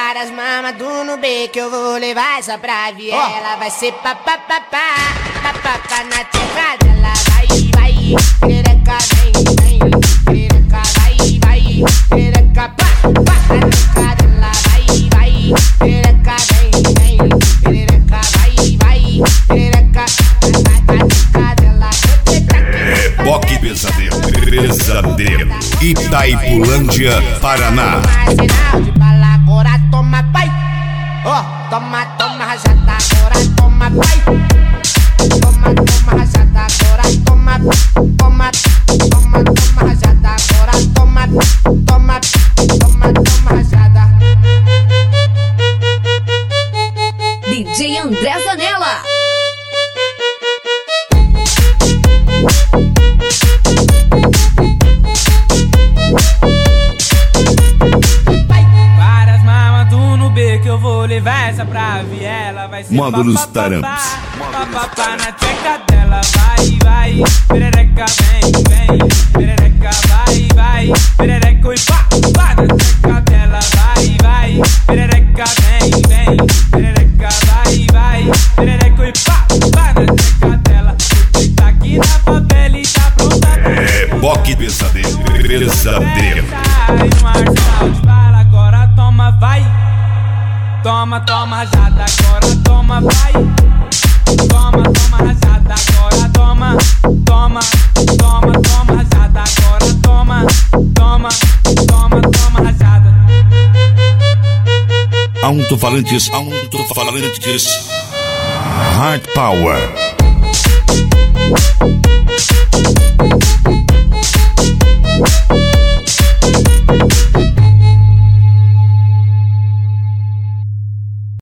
Várias mamas do Nubê que eu vou levar essa pra viela. Vai ser papapá, papapá na tecla dela. Vai, perereca vem, perereca vai, perereca pá, na tecla dela. Vai, perereca vem, perereca vai, perereca na tecla dela. Reboque Pesadelo, Itaipulândia, Paraná. Arsenal de bala, agora toma pai. Toma, toma rajada, agora toma pai. Toma, toma rajada, agora toma, toma, toma, toma rajada, agora toma, toma, toma, toma rajada. DJ André Zanella. Várias mamas do Nubê que eu vou levar essa pra viela. Vai ser Módulos Taramps. papapá na tcheca dela. Vai, perereca vem, perereca vai, perereca e pá, na tcheca dela. Vai, perereca vem, perereca vai, perereca e pá, na tcheca dela. Você tá aqui na favela e tá pronta pra Reboque Pesadelo, Sai no arsenal de bala, agora toma, vai. Toma, toma rajada, agora toma, vai. Toma, toma rajada, agora toma. Toma, toma, toma rajada, agora toma. Toma, toma, toma rajada. alto-falantes, Hard Power.